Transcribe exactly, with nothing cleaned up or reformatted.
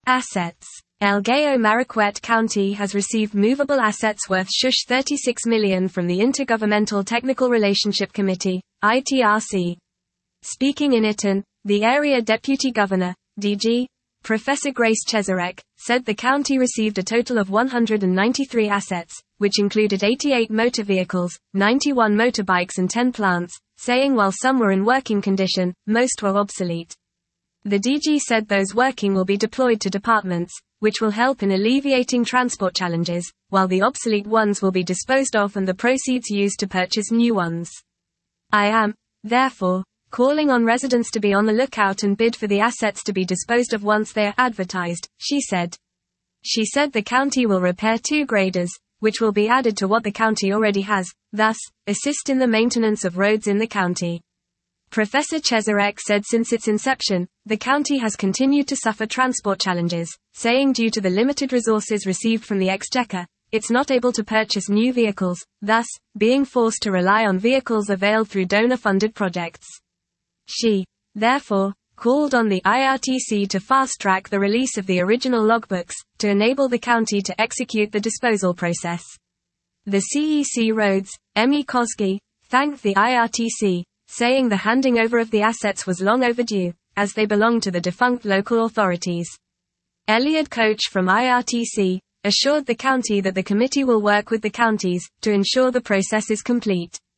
Assets. Elgeyo Marakwet County has received movable assets worth thirty-six million dollars from the Intergovernmental Technical Relationship Committee, I T R C. Speaking in Eton, the area deputy governor, D G, Professor Grace Cheserek, said the county received a total of one hundred ninety-three assets, which included eighty-eight motor vehicles, ninety-one motorbikes and ten plants, saying while some were in working condition, most were obsolete. The D G said those working will be deployed to departments, which will help in alleviating transport challenges, while the obsolete ones will be disposed of and the proceeds used to purchase new ones. I am, therefore, calling on residents to be on the lookout and bid for the assets to be disposed of once they are advertised, she said. She said the county will repair two graders, which will be added to what the county already has, thus, assist in the maintenance of roads in the county. Professor Cheserek said since its inception, the county has continued to suffer transport challenges, saying due to the limited resources received from the Exchequer, it's not able to purchase new vehicles, thus, being forced to rely on vehicles availed through donor-funded projects. She, therefore, called on the I R T C to fast-track the release of the original logbooks, to enable the county to execute the disposal process. The C E C Roads, Emmy Kosgei, thanked the I R T C, saying the handing over of the assets was long overdue, as they belong to the defunct local authorities. Elliot Koch from I R T C assured the county that the committee will work with the counties to ensure the process is complete.